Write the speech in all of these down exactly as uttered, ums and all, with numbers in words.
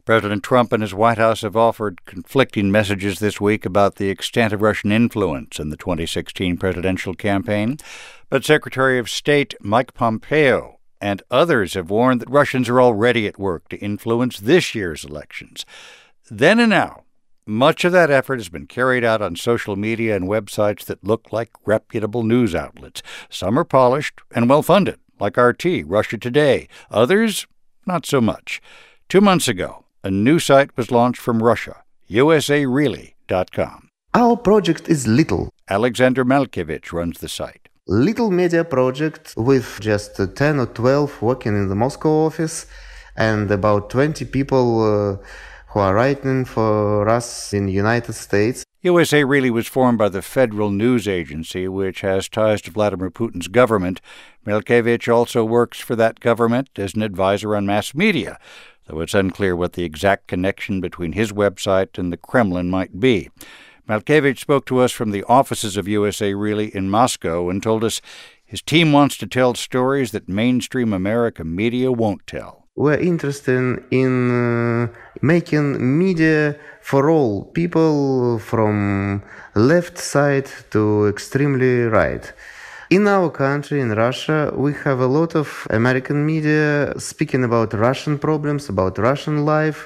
President Trump and his White House have offered conflicting messages this week about the extent of Russian influence in the twenty sixteen presidential campaign. But Secretary of State Mike Pompeo and others have warned that Russians are already at work to influence this year's elections. Then and now, much of that effort has been carried out on social media and websites that look like reputable news outlets. Some are polished and well-funded, like R T, Russia Today. Others, not so much. Two months ago, a new site was launched from Russia, U S A Really dot com. Our project is little. Alexander Malkevich runs the site. Little media project with just ten or twelve working in the Moscow office and about twenty people uh, who are writing for us in the United States. U S A Really was formed by the Federal News Agency, which has ties to Vladimir Putin's government. Malkevich also works for that government as an advisor on mass media, though it's unclear what the exact connection between his website and the Kremlin might be. Malkevich spoke to us from the offices of U S A Really in Moscow and told us his team wants to tell stories that mainstream American media won't tell. We're interested in uh, making media for all, people from left side to extremely right. In our country, in Russia, we have a lot of American media speaking about Russian problems, about Russian life.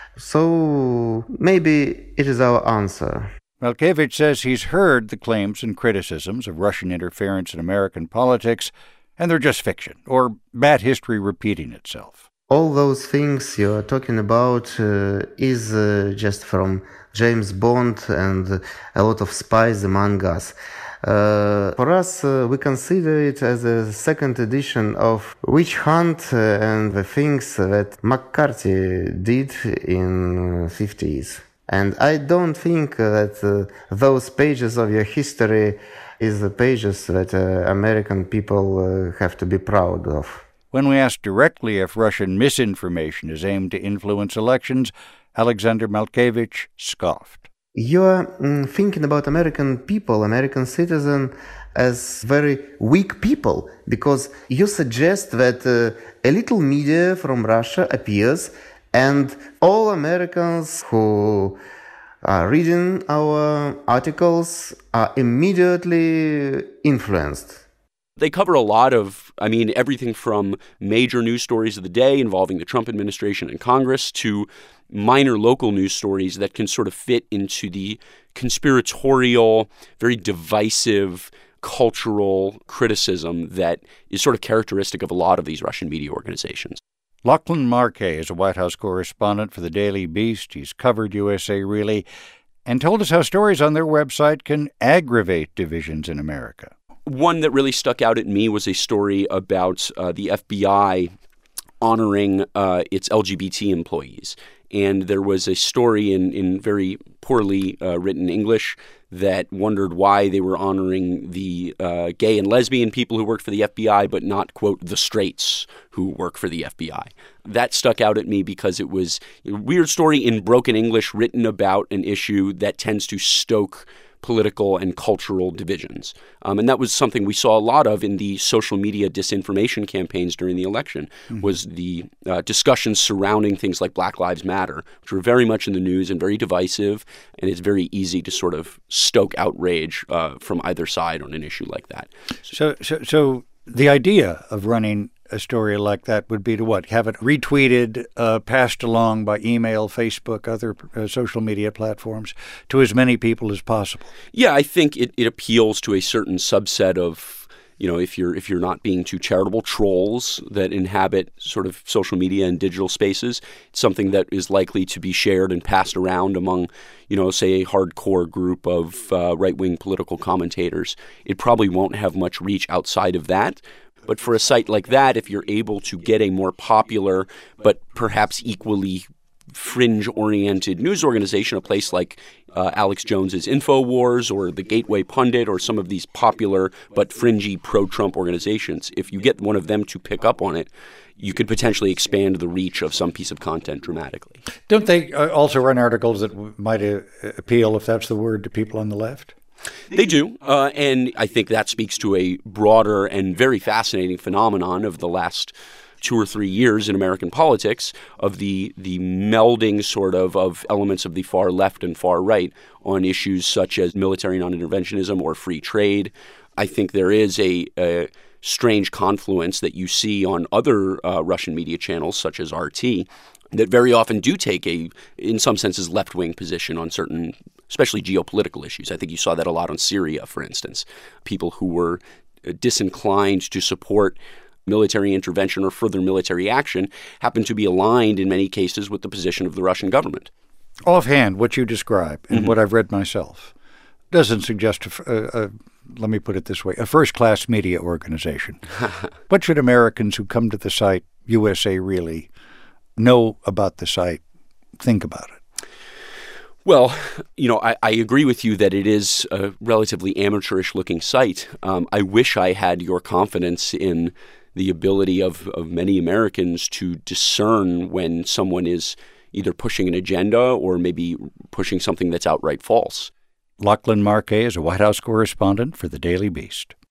So maybe it is our answer. Malkevich says he's heard the claims and criticisms of Russian interference in American politics, and they're just fiction, or bad history repeating itself. All those things you're talking about uh, is uh, just from James Bond and a lot of spies among us. Uh, for us, uh, we consider it as a second edition of Witch Hunt uh, and the things that McCarthy did in the fifties. And I don't think that uh, those pages of your history is the pages that uh, American people uh, have to be proud of. When we asked directly if Russian misinformation is aimed to influence elections, Alexander Malkevich scoffed. You're mm, thinking about American people, American citizens, as very weak people, because you suggest that uh, a little media from Russia appears and all Americans who are reading our articles are immediately influenced. They cover a lot of, I mean, everything from major news stories of the day involving the Trump administration and Congress to minor local news stories that can sort of fit into the conspiratorial, very divisive, cultural criticism that is sort of characteristic of a lot of these Russian media organizations. Lachlan Markay is a White House correspondent for the Daily Beast. He's covered U S A Really and told us how stories on their website can aggravate divisions in America. One that really stuck out at me was a story about uh, the F B I honoring uh, its L G B T employees. And there was a story in, in very poorly uh, written English that wondered why they were honoring the uh, gay and lesbian people who worked for the F B I, but not, quote, the straights who work for the F B I. That stuck out at me because it was a weird story in broken English written about an issue that tends to stoke political and cultural divisions. Um, and that was something we saw a lot of in the social media disinformation campaigns during the election, mm-hmm. was the uh, discussions surrounding things like Black Lives Matter, which were very much in the news and very divisive, and it's very easy to sort of stoke outrage uh, from either side on an issue like that. So, so, so the idea of running a story like that would be to what? Have it retweeted, uh, passed along by email, Facebook, other uh, social media platforms to as many people as possible? Yeah, I think it, it appeals to a certain subset of, you know, if you're if you're not being too charitable, trolls that inhabit sort of social media and digital spaces. It's something that is likely to be shared and passed around among, you know, say a hardcore group of uh, right-wing political commentators. It probably won't have much reach outside of that. But for a site like that, if you're able to get a more popular but perhaps equally fringe-oriented news organization, a place like uh, Alex Jones's InfoWars or the Gateway Pundit or some of these popular but fringy pro-Trump organizations, if you get one of them to pick up on it, you could potentially expand the reach of some piece of content dramatically. Don't they also run articles that might uh, appeal, if that's the word, to people on the left? They do, uh, and I think that speaks to a broader and very fascinating phenomenon of the last two or three years in American politics of the the melding sort of of elements of the far left and far right on issues such as military non-interventionism or free trade. I think there is a, a strange confluence that you see on other uh, Russian media channels such as R T that very often do take a, in some senses, left-wing position on certain, especially geopolitical issues. I think you saw that a lot on Syria, for instance. People who were disinclined to support military intervention or further military action happen to be aligned in many cases with the position of the Russian government. Offhand, what you describe and Mm-hmm. what I've read myself doesn't suggest, a, a, a, let me put it this way, a first-class media organization. What should Americans who come to the site, U S A Really, know about the site, think about it? Well, you know, I, I agree with you that it is a relatively amateurish-looking site. Um, I wish I had your confidence in the ability of, of many Americans to discern when someone is either pushing an agenda or maybe pushing something that's outright false. Lachlan Markay is a White House correspondent for the Daily Beast.